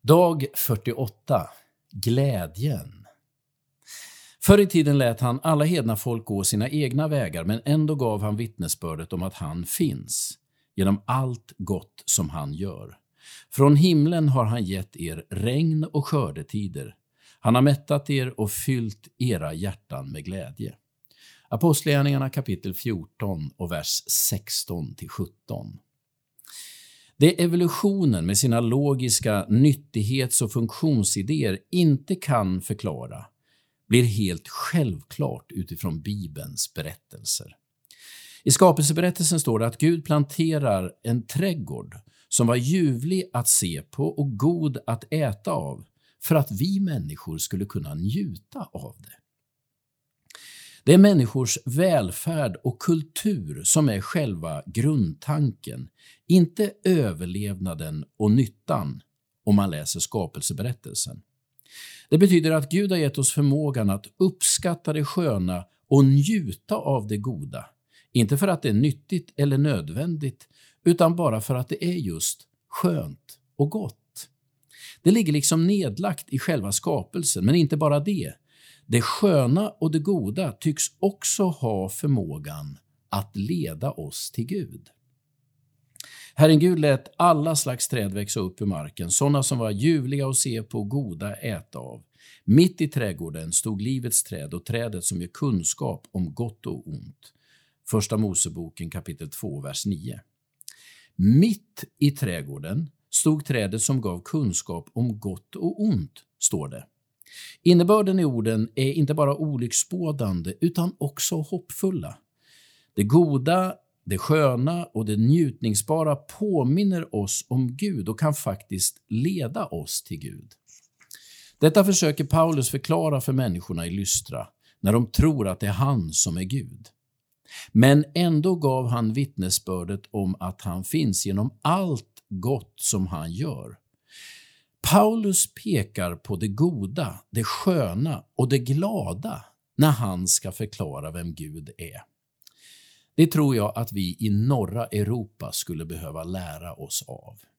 Dag 48. Glädjen. Förr i tiden lät han alla hedna folk gå sina egna vägar, men ändå gav han vittnesbördet om att han finns, genom allt gott som han gör. Från himlen har han gett er regn och skördetider. Han har mättat er och fyllt era hjärtan med glädje. Apostlagärningarna kapitel 14 och vers 16-17. Det evolutionen med sina logiska nyttighets- och funktionsidéer inte kan förklara blir helt självklart utifrån Bibelns berättelser. I skapelseberättelsen står det att Gud planterar en trädgård som var ljuvlig att se på och god att äta av för att vi människor skulle kunna njuta av det. Det är människors välfärd och kultur som är själva grundtanken, inte överlevnaden och nyttan om man läser skapelseberättelsen. Det betyder att Gud har gett oss förmågan att uppskatta det sköna och njuta av det goda. Inte för att det är nyttigt eller nödvändigt, utan bara för att det är just skönt och gott. Det ligger liksom nedlagt i själva skapelsen, men inte bara det. Det sköna och det goda tycks också ha förmågan att leda oss till Gud. Herren Gud lät alla slags träd växa upp ur marken, sådana som var ljuvliga att se på och goda äta av. Mitt i trädgården stod livets träd och trädet som ger kunskap om gott och ont. Första Moseboken kapitel 2, vers 9. Mitt i trädgården stod trädet som gav kunskap om gott och ont, står det. Innebörden i orden är inte bara olycksbådande utan också hoppfulla. Det goda, det sköna och det njutningsbara påminner oss om Gud och kan faktiskt leda oss till Gud. Detta försöker Paulus förklara för människorna i Lystra när de tror att det är han som är Gud. Men ändå gav han vittnesbördet om att han finns genom allt gott som han gör. Paulus pekar på det goda, det sköna och det glada när han ska förklara vem Gud är. Det tror jag att vi i norra Europa skulle behöva lära oss av.